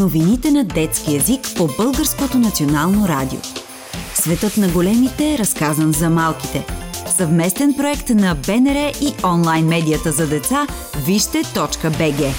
Новините на детски език по Българското национално радио. Светът на големите е разказан за малките. Съвместен проект на БНР и онлайн медията за деца Вижте.бг.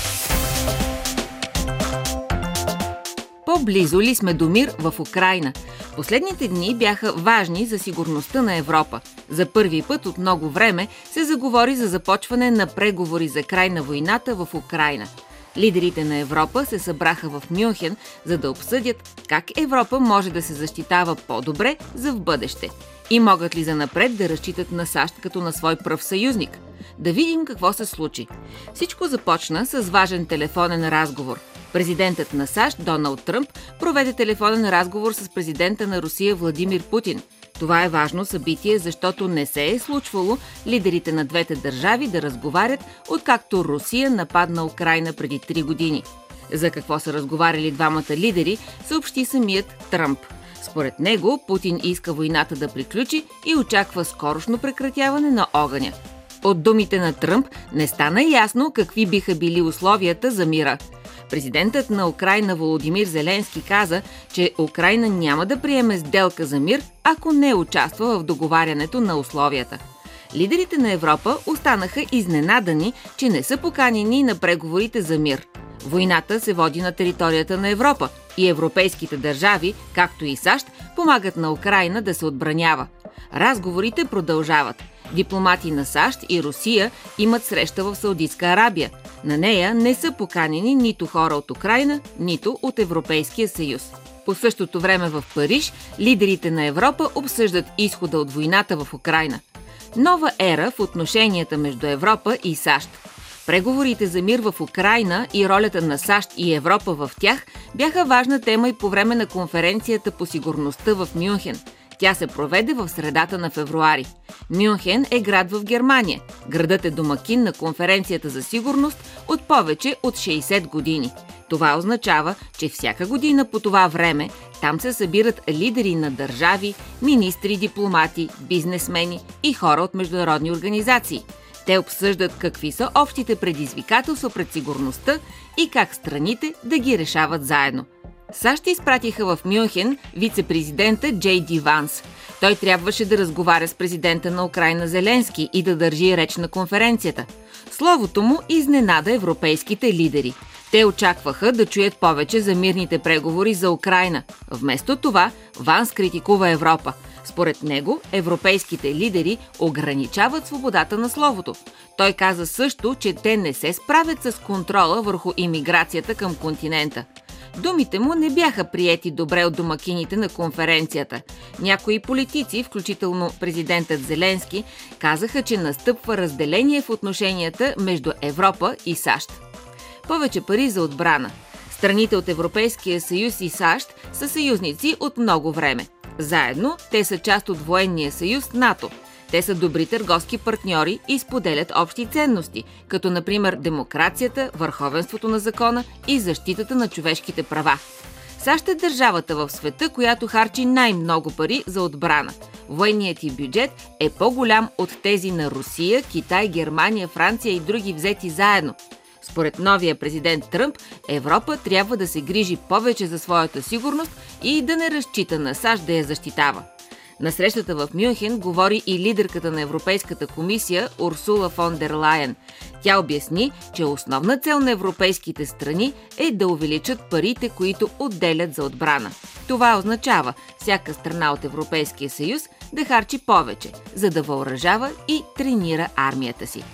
По-близо ли сме до мир в Украйна? Последните дни бяха важни за сигурността на Европа. За първи път от много време се заговори за започване на преговори за край на войната в Украйна. Лидерите на Европа се събраха в Мюнхен, за да обсъдят как Европа може да се защитава по-добре за в бъдеще. И могат ли занапред да разчитат на САЩ като на свой пръв съюзник? Да видим какво се случи. Всичко започна с важен телефонен разговор. Президентът на САЩ Доналд Тръмп проведе телефонен разговор с президента на Русия Владимир Путин. Това е важно събитие, защото не се е случвало лидерите на двете държави да разговарят, откакто Русия нападна Украйна преди 3 години. За какво са разговаряли двамата лидери, съобщи самият Тръмп. Според него, Путин иска войната да приключи и очаква скорошно прекратяване на огъня. От думите на Тръмп не стана ясно какви биха били условията за мира. Президентът на Украйна Володимир Зеленски каза, че Украйна няма да приеме сделка за мир, ако не участва в договарянето на условията. Лидерите на Европа останаха изненадани, че не са поканени на преговорите за мир. Войната се води на територията на Европа и европейските държави, както и САЩ, помагат на Украйна да се отбранява. Разговорите продължават. Дипломати на САЩ и Русия имат среща в Саудитска Арабия. На нея не са поканени нито хора от Украйна, нито от Европейския съюз. По същото време в Париж лидерите на Европа обсъждат изхода от войната в Украйна. Нова ера в отношенията между Европа и САЩ. Преговорите за мир в Украйна и ролята на САЩ и Европа в тях бяха важна тема и по време на конференцията по сигурността в Мюнхен. Тя се проведе в средата на февруари. Мюнхен е град в Германия. Градът е домакин на конференцията за сигурност от повече от 60 години. Това означава, че всяка година по това време там се събират лидери на държави, министри, дипломати, бизнесмени и хора от международни организации. Те обсъждат какви са общите предизвикателства пред сигурността и как страните да ги решават заедно. САЩ изпратиха в Мюнхен вице-президента Джей Ди Ванс. Той трябваше да разговаря с президента на Украйна Зеленски и да държи реч на конференцията. Словото му изненада европейските лидери. Те очакваха да чуят повече за мирните преговори за Украйна. Вместо това Ванс критикува Европа. Според него, европейските лидери ограничават свободата на словото. Той каза също, че те не се справят с контрола върху имиграцията към континента. Думите му не бяха приети добре от домакините на конференцията. Някои политици, включително президентът Зеленски, казаха, че настъпва разделение в отношенията между Европа и САЩ. Повече пари за отбрана. Страните от Европейския съюз и САЩ са съюзници от много време. Заедно те са част от военния съюз НАТО. Те са добри търговски партньори и споделят общи ценности, като например демокрацията, върховенството на закона и защитата на човешките права. САЩ е държавата в света, която харчи най-много пари за отбрана. Военният ѝ бюджет е по-голям от тези на Русия, Китай, Германия, Франция и други взети заедно. Според новия президент Тръмп, Европа трябва да се грижи повече за своята сигурност и да не разчита на САЩ да я защитава. На срещата в Мюнхен говори и лидерката на Европейската комисия Урсула фон дер Лайен. Тя обясни, че основна цел на европейските страни е да увеличат парите, които отделят за отбрана. Това означава всяка страна от Европейския съюз да харчи повече, за да въоръжава и тренира армията си.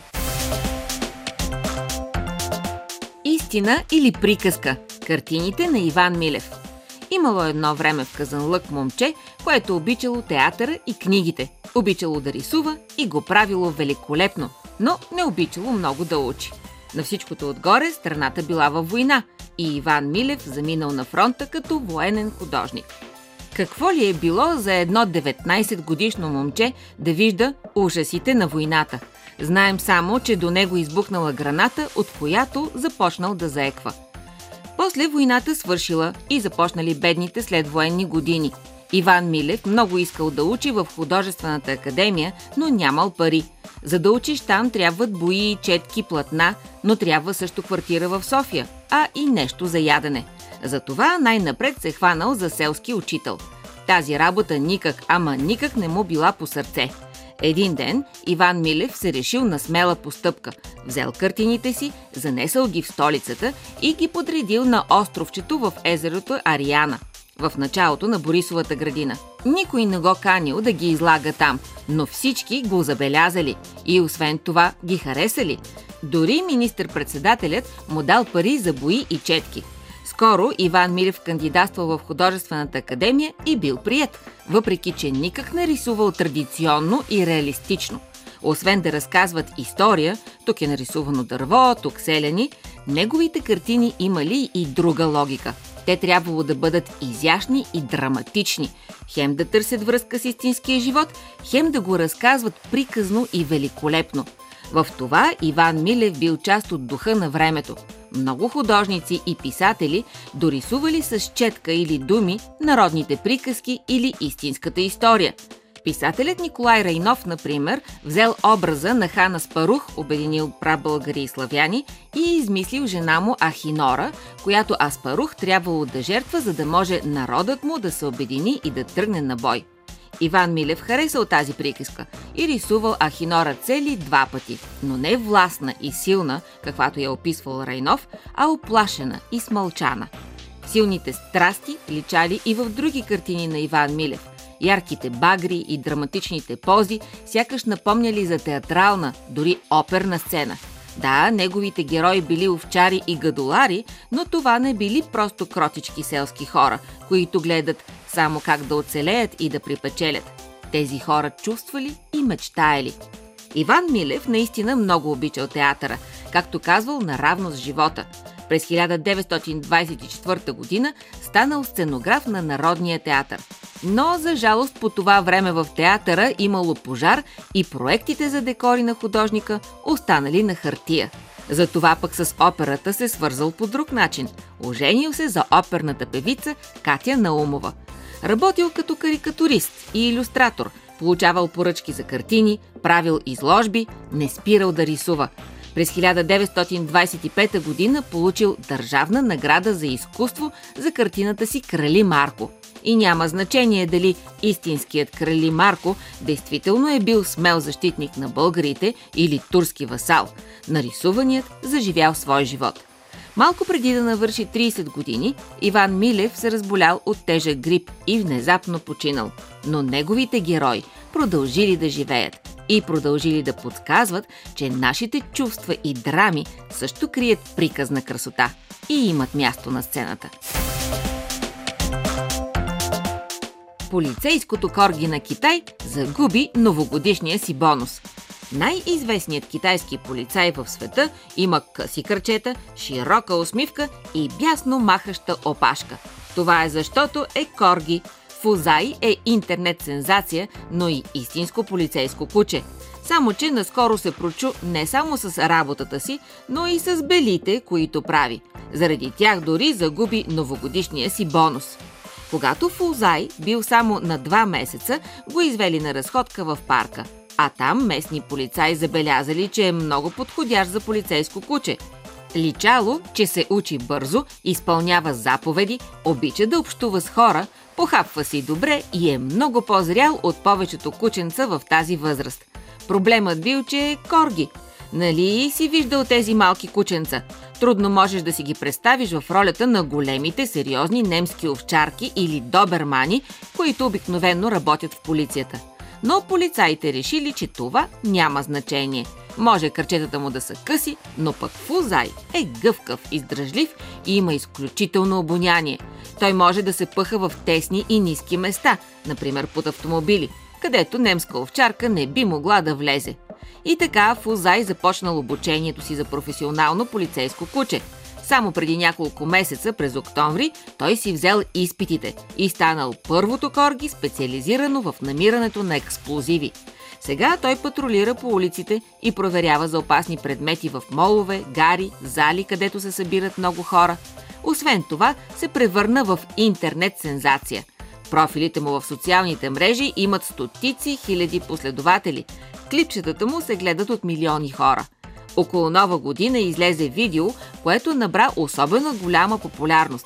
Истина или приказка? Картините на Иван Милев. Имало едно време в Казанлък момче, което обичало театъра и книгите. Обичало да рисува и го правило великолепно, но не обичало много да учи. На всичкото отгоре страната била във война и Иван Милев заминал на фронта като военен художник. Какво ли е било за едно 19-годишно момче да вижда ужасите на войната? Знаем само, че до него избухнала граната, от която започнал да заеква. После войната свършила и започнали бедните следвоенни години. Иван Милев много искал да учи в художествената академия, но нямал пари. За да учиш там трябват бои, четки, платна, но трябва също квартира в София, а и нещо за ядене. Затова най-напред се хванал за селски учител. Тази работа никак не му била по сърце. Един ден Иван Милев се решил на смела постъпка. Взел картините си, занесъл ги в столицата и ги подредил на островчето в езерото Ариана, в началото на Борисовата градина. Никой не го канил да ги излага там, но всички го забелязали и освен това ги харесали. Дори министър-председателят му дал пари за бои и четки. Скоро Иван Милев кандидатствал в Художествената академия и бил приет, въпреки че никак не рисувал традиционно и реалистично. Освен да разказват история, тук е нарисувано дърво, тук селяни, неговите картини имали и друга логика. Те трябвало да бъдат изящни и драматични, хем да търсят връзка с истинския живот, хем да го разказват приказно и великолепно. В това Иван Милев бил част от духа на времето. Много художници и писатели дорисували с четка или думи народните приказки или истинската история. Писателят Николай Райнов, например, взел образа на хан Аспарух, обединил прабългари и славяни, и измислил жена му Ахинора, която Аспарух трябвало да жертва, за да може народът му да се обедини и да тръгне на бой. Иван Милев харесал тази приказка и рисувал Ахинора цели 2 пъти, но не властна и силна, каквато я описвал Райнов, а оплашена и смълчана. Силните страсти личали и в други картини на Иван Милев. Ярките багри и драматичните пози сякаш напомняли за театрална, дори оперна сцена. Да, неговите герои били овчари и гадолари, но това не били просто кротички селски хора, които гледат само как да оцелеят и да припечелят. Тези хора чувствали и мечтаели. Иван Милев наистина много обичал театъра, както казвал наравно с живота. През 1924 година станал сценограф на Народния театър. Но за жалост по това време в театъра имало пожар и проектите за декори на художника останали на хартия. Затова пък с операта се свързал по друг начин. Оженил се за оперната певица Катя Наумова. Работил като карикатурист и илюстратор, получавал поръчки за картини, правил изложби, не спирал да рисува. През 1925 година получил държавна награда за изкуство за картината си Крали Марко. И няма значение дали истинският Крали Марко действително е бил смел защитник на българите или турски васал. Нарисуваният заживял свой живот. Малко преди да навърши 30 години, Иван Милев се разболял от тежък грип и внезапно починал. Но неговите герои продължили да живеят и продължили да подсказват, че нашите чувства и драми също крият приказна красота и имат място на сцената. Полицейското корги на Китай загуби новогодишния си бонус. Най-известният китайски полицай в света има къси крачета, широка усмивка и бясно махаща опашка. Това е защото е корги. Фузай е интернет сензация, но и истинско полицейско куче. Само че наскоро се прочу не само с работата си, но и с белите, които прави. Заради тях дори загуби новогодишния си бонус. Когато Фузай бил само на 2 месеца, го извели на разходка в парка. А там местни полицаи забелязали, че е много подходящ за полицейско куче. Личало, че се учи бързо, изпълнява заповеди, обича да общува с хора, похапва си добре и е много по-зрял от повечето кученца в тази възраст. Проблемът бил, че е корги. Нали си виждал тези малки кученца? Трудно можеш да си ги представиш в ролята на големите, сериозни немски овчарки или добермани, които обикновено работят в полицията. Но полицаите решили, че това няма значение. Може крачетата му да са къси, но пък Фузай е гъвкав, издръжлив и има изключително обоняние. Той може да се пъха в тесни и ниски места, например под автомобили, където немска овчарка не би могла да влезе. И така Фузай започнал обучението си за професионално полицейско куче. Само преди няколко месеца, през октомври, той си взел изпитите и станал първото корги, специализирано в намирането на експлозиви. Сега той патрулира по улиците и проверява за опасни предмети в молове, гари, зали, където се събират много хора. Освен това, се превърна в интернет сензация. Профилите му в социалните мрежи имат стотици хиляди последователи. Клипчетата му се гледат от милиони хора. Около Нова година излезе видео, което набра особено голяма популярност.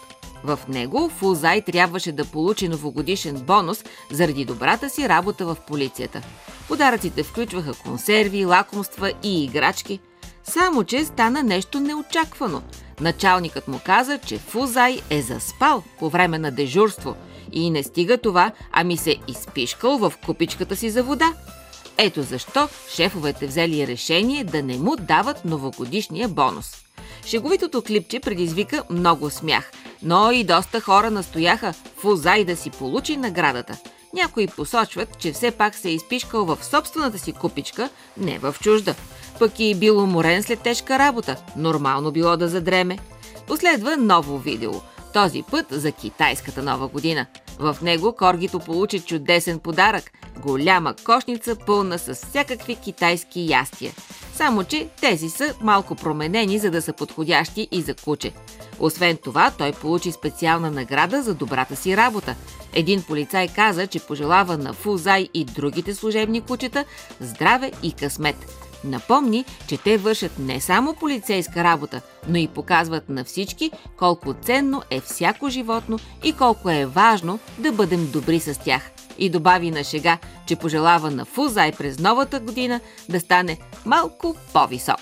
В него Фузай трябваше да получи новогодишен бонус заради добрата си работа в полицията. Подаръците включваха консерви, лакомства и играчки. Само че стана нещо неочаквано. Началникът му каза, че Фузай е заспал по време на дежурство и не стига това, ами се изпишкал в купичката си за вода. Ето защо шефовете взели решение да не му дават новогодишния бонус. Шеговитото клипче предизвика много смях, но и доста хора настояха Фузай да си получи наградата. Някои посочват, че все пак се е изпишкал в собствената си купичка, не в чужда. Пък и бил уморен след тежка работа. Нормално било да задреме. Последва ново видео. Този път за китайската нова година. В него коргито получи чудесен подарък – голяма кошница, пълна с всякакви китайски ястия. Само че тези са малко променени, за да са подходящи и за куче. Освен това, той получи специална награда за добрата си работа. Един полицай каза, че пожелава на Фузай и другите служебни кучета здраве и късмет. Напомни, че те вършат не само полицейска работа, но и показват на всички колко ценно е всяко животно и колко е важно да бъдем добри с тях. И добави на шега, че пожелава на Фузай през новата година да стане малко по-висок.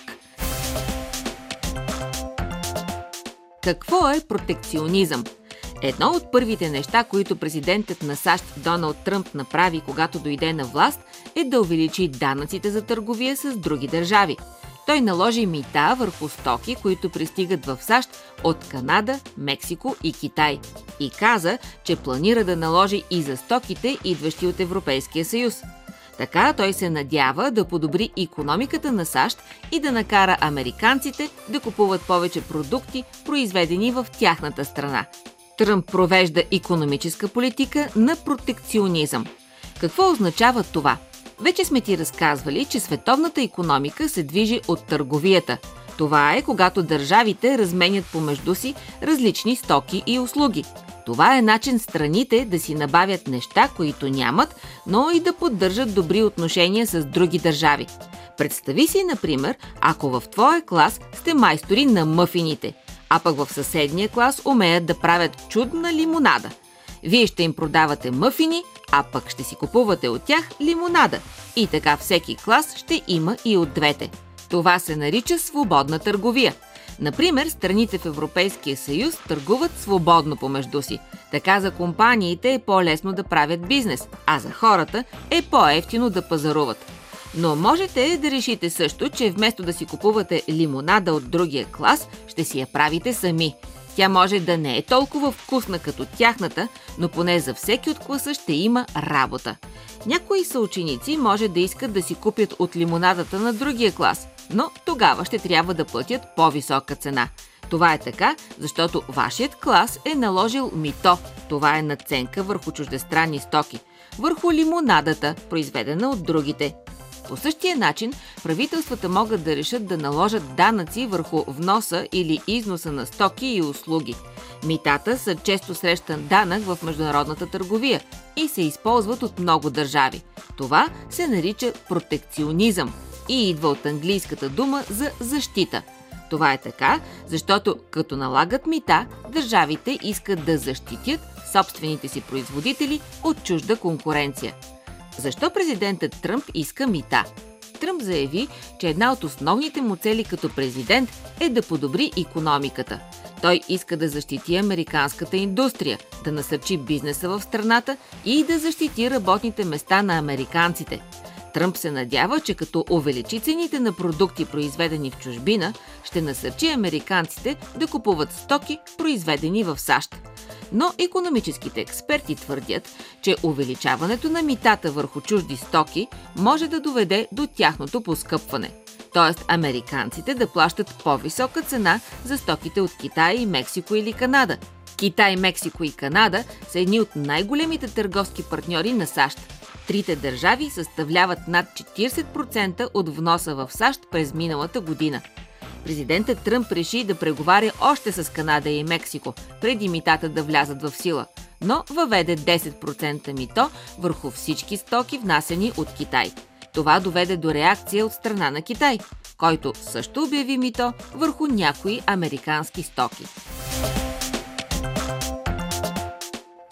Какво е протекционизъм? Едно от първите неща, които президентът на САЩ Доналд Тръмп направи, когато дойде на власт, е да увеличи данъците за търговия с други държави. Той наложи мита върху стоки, които пристигат в САЩ от Канада, Мексико и Китай. И каза, че планира да наложи и за стоките, идващи от Европейския съюз. Така той се надява да подобри икономиката на САЩ и да накара американците да купуват повече продукти, произведени в тяхната страна. Тръмп провежда икономическа политика на протекционизъм. Какво означава това? Вече сме ти разказвали, че световната икономика се движи от търговията. Това е когато държавите разменят помежду си различни стоки и услуги. Това е начин страните да си набавят неща, които нямат, но и да поддържат добри отношения с други държави. Представи си, например, ако в твоя клас сте майстори на мъфините, а пък в съседния клас умеят да правят чудна лимонада. Вие ще им продавате мъфини, а пък ще си купувате от тях лимонада. И така всеки клас ще има и от двете. Това се нарича свободна търговия. Например, страните в Европейския съюз търгуват свободно помежду си. Така за компаниите е по-лесно да правят бизнес, а за хората е по-евтино да пазаруват. Но можете да решите също, че вместо да си купувате лимонада от другия клас, ще си я правите сами. Тя може да не е толкова вкусна като тяхната, но поне за всеки от класа ще има работа. Някои съученици може да искат да си купят от лимонадата на другия клас, но тогава ще трябва да платят по-висока цена. Това е така, защото вашият клас е наложил мито. Това е надценка върху чуждестранни стоки, върху лимонадата, произведена от другите. По същия начин, правителствата могат да решат да наложат данъци върху вноса или износа на стоки и услуги. Митата са често срещан данък в международната търговия и се използват от много държави. Това се нарича протекционизъм и идва от английската дума за защита. Това е така, защото като налагат мита, държавите искат да защитят собствените си производители от чужда конкуренция. Защо президентът Тръмп иска мита? Тръмп заяви, че една от основните му цели като президент е да подобри икономиката. Той иска да защити американската индустрия, да насърчи бизнеса в страната и да защити работните места на американците. Тръмп се надява, че като увеличи цените на продукти, произведени в чужбина, ще насърчи американците да купуват стоки, произведени в САЩ. Но икономическите експерти твърдят, че увеличаването на митата върху чужди стоки може да доведе до тяхното поскъпване. Т.е. американците да плащат по-висока цена за стоките от Китай, Мексико или Канада. Китай, Мексико и Канада са едни от най-големите търговски партньори на САЩ. Трите държави съставляват над 40% от вноса в САЩ през миналата година. Президентът Тръмп реши да преговаря още с Канада и Мексико, преди митата да влязат в сила, но въведе 10% мито върху всички стоки, внасени от Китай. Това доведе до реакция от страна на Китай, който също обяви мито върху някои американски стоки.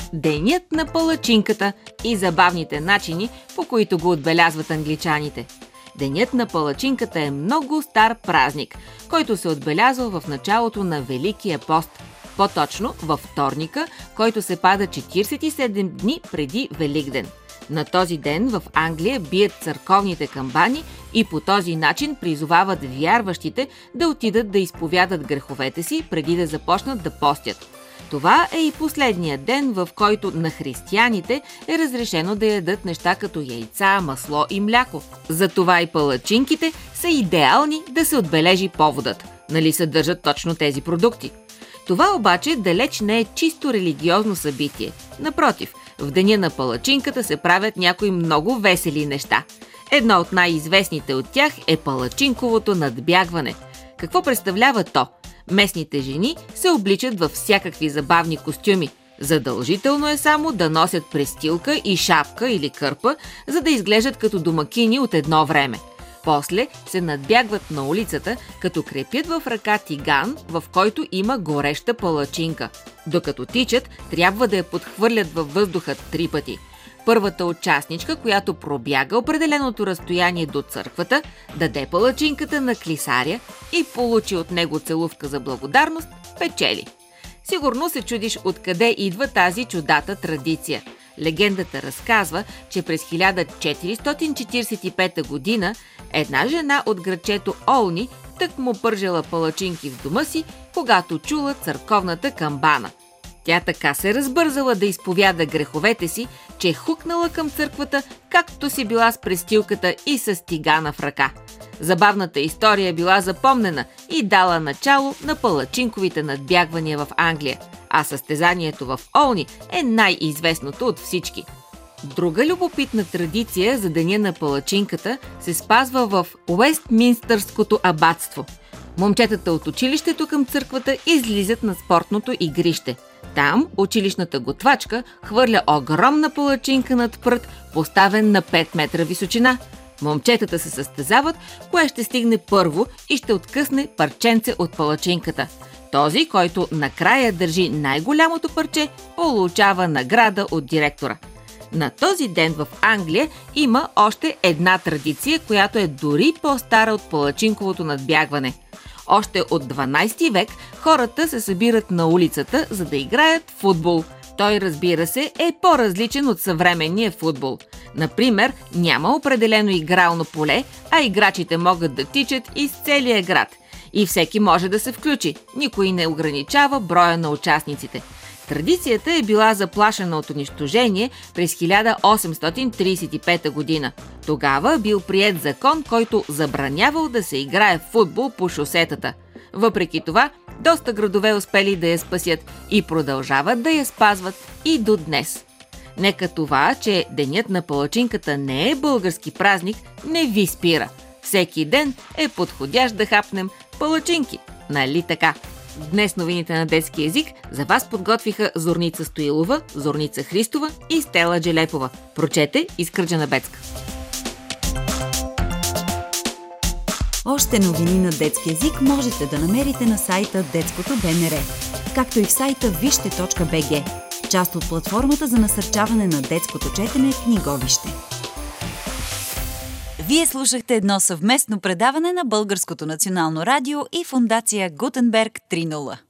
Денят на палачинката и забавните начини, по които го отбелязват англичаните. Денят на палачинката е много стар празник, който се отбелязва в началото на Великия пост, по-точно във вторника, който се пада 47 дни преди Великден. На този ден в Англия бият църковните камбани и по този начин призовават вярващите да отидат да изповядат греховете си преди да започнат да постят. Това е и последният ден, в който на християните е разрешено да ядат неща като яйца, масло и мляко. Затова и палачинките са идеални да се отбележи поводът. Нали съдържат точно тези продукти? Това обаче далеч не е чисто религиозно събитие. Напротив, в деня на палачинката се правят някои много весели неща. Едно от най-известните от тях е палачинковото надбягване. Какво представлява то? Местните жени се обличат във всякакви забавни костюми. Задължително е само да носят престилка и шапка или кърпа, за да изглеждат като домакини от едно време. После се надбягват на улицата, като крепят в ръка тиган, в който има гореща палачинка. Докато тичат, трябва да я подхвърлят във въздуха 3 пъти. Първата участничка, която пробяга определеното разстояние до църквата, даде палачинката на клисаря и получи от него целувка за благодарност, печели. Сигурно се чудиш откъде идва тази чудата традиция. Легендата разказва, че през 1445 година една жена от градчето Олни тъкмо пържела палачинки в дома си, когато чула църковната камбана. Тя така се разбързала да изповяда греховете си, че хукнала към църквата, както си била с престилката и с тигана в ръка. Забавната история била запомнена и дала начало на палачинковите надбягвания в Англия, а състезанието в Олни е най-известното от всички. Друга любопитна традиция за деня на палачинката се спазва в Уестминстърското абатство. Момчетата от училището към църквата излизат на спортното игрище. Там училищната готвачка хвърля огромна палачинка над прът, поставен на 5 метра височина. Момчетата се състезават, кое ще стигне първо и ще откъсне парченце от палачинката. Този, който накрая държи най-голямото парче, получава награда от директора. На този ден в Англия има още една традиция, която е дори по-стара от палачинковото надбягване. Още от 12 век хората се събират на улицата, за да играят футбол. Той, разбира се, е по-различен от съвременния футбол. Например, няма определено игрално поле, а играчите могат да тичат из целия град. И всеки може да се включи. Никой не ограничава броя на участниците. Традицията е била заплашена от унищожение през 1835 година. Тогава бил приет закон, който забранявал да се играе в футбол по шосетата. Въпреки това, доста градове успели да я спасят и продължават да я спазват и до днес. Нека това, че денят на палачинката не е български празник, не ви спира. Всеки ден е подходящ да хапнем палачинки, нали така? Днес новините на детски език за вас подготвиха Зорница Стоилова, Зорница Христова и Стела Джелепова. Прочете Искръджа Набецка. Още новини на детски език можете да намерите на сайта Детското БНР, както и в сайта вижте.бг, част от платформата за насърчаване на детското четене Книговище. Вие слушахте едно съвместно предаване на Българското национално радио и фондация Гутенберг 3.0.